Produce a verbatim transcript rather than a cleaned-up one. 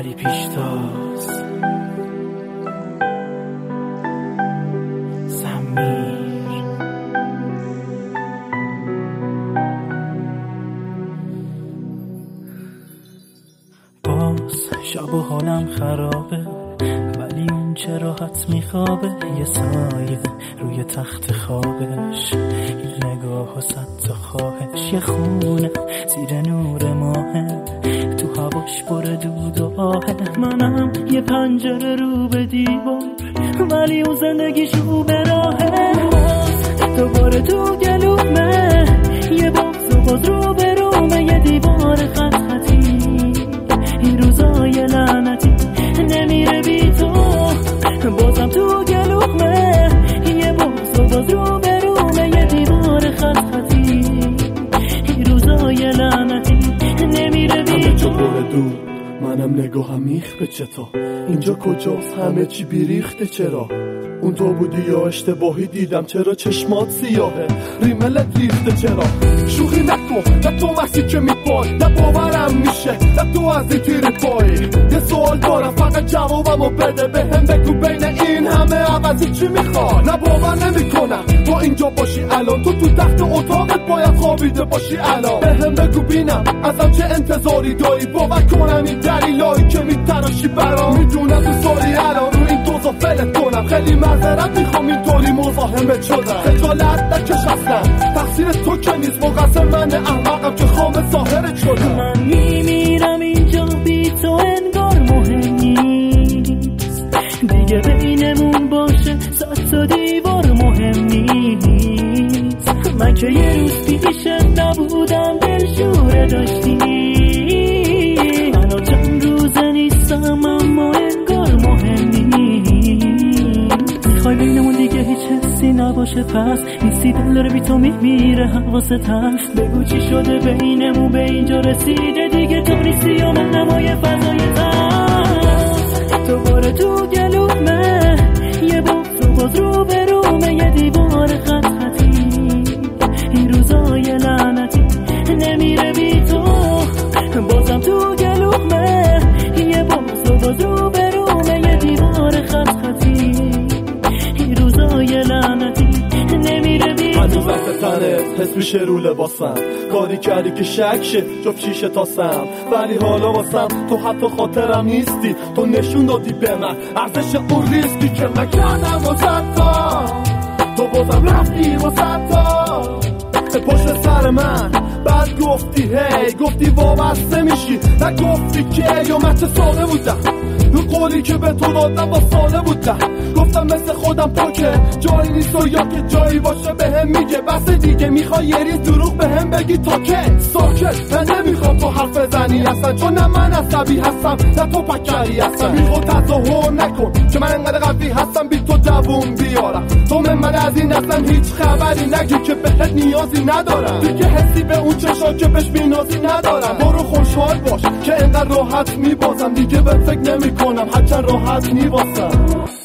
ولی پیشتاز سمیر. باز شب و حالم خرابه، ولی اون چه راحت میخوابه. یه سایه روی تخت خوابش، یه نگاه و صد تا خواهش. یه خونه زیر نور ماهه، تو هواش پر دود و آهه. منم یه پنجره رو به دیوار، ولی اون زندگیش رو به راهه. دوباره تو گلومه، یه بغض و باز رو به رومه. یه دیوار خط خطی، این روزای لعنتی نمیره بی تو. بازم تو گلومه، یه بغض و باز رو به رومه. یه دیوار خط خطی، این روزای لعنتی نمیره بی تو. منم نگاهم میخ چطور اینجا کجاست؟ همه چی بیریخته. چرا اون تو بودی یا اشتباهی دیدم؟ چرا چشمات سیاهه؟ ریملت ریخته چرا؟ شوخی نکن، نه تو وقتی که میپای، نه باورم میشه، نه تو از این تیر پایی. یه سوال دارم فقط جوابمو بده، به هم بگو بین این همه عوضی چی میخوای؟ نه باور نمیکنم تو اینجا باشی الان، تو تو تخت اتاقت باید خوابیده باشی الان. به هم بگو بینم ازم چه انتظاری داری، باور کنم این دلیلایی که میتراشی برام. میدونم تو ساری الان رو این دوزا فلت کنم، خیلی معذرت میخوام اینطوری مزاحمت شدم. خجالت نکش اصلا، تقصیر تو که نیست، مقصر من احمقم که خام ظاهرت شدم. من میمیرم اینجا بی تو انگار مهم نیست دیگه، بینمون باشه صد تا دیوار مهم نیست. من که یه روز پیشت نبودم دلشوره داشتی، الان چند روزه نیستم اما انگار مهم نیست. میخوای بینمون دیگه هیچ حسی نباشه، پس نیستی دل داره بی تو میمیره حواست هست. بگو چی شده بینمون به اینجا رسیده، دیگه تو نیستی یا من نمای فضای تست. دوباره تو گلومه، یه بغض و باز رو به رومه. یه دیوار خط خطی، این روزای لعنتی نمیره بی تو. بازم تو گلومه، یه بغض و باز رو به رومه. یه دیوار خط خطی، این روزای لعنتی نمیره بی تو. هنوز وقت تنت حس میشه رو لباسم، کاری کردی که شک شه جفت شیشه تاسم. ولی حالا واسم تو حتی خاطرم نیستی، تو نشون دادی به من ارزش اون ریسکی که من کردم واسه تا. تو بازم رفتی واسه تا پشت سر من، بعد گفتی هی، گفتی وابسته میشی، نگفتی که یا من چه ساله بودم. رو قولی که به تو دادم با ساله بودم، گفتم مثل خودم پاکه جایی نیست و یا که جایی باشه به هم میگه بس دیگه. میخوای یه ریز دروغ به هم بگی تا که ساکت. من نمیخوام تو حرف زنی اصلا، چون نه من عصبی هستم نه تو پکری هستم. میخوام تظاهر نکن که من انقدر قوی هستم بی تو جوون بیارم. تو من من از این اصلا هیچ خبری نگی که بهت نیازی ندارم، دیگه حسی به اون چشا که بهش بینازی ندارم. برو خوشحال باش که انقدر راحت میبازم، دیگه به فکر نمی کنم هرچند راحت میبازم.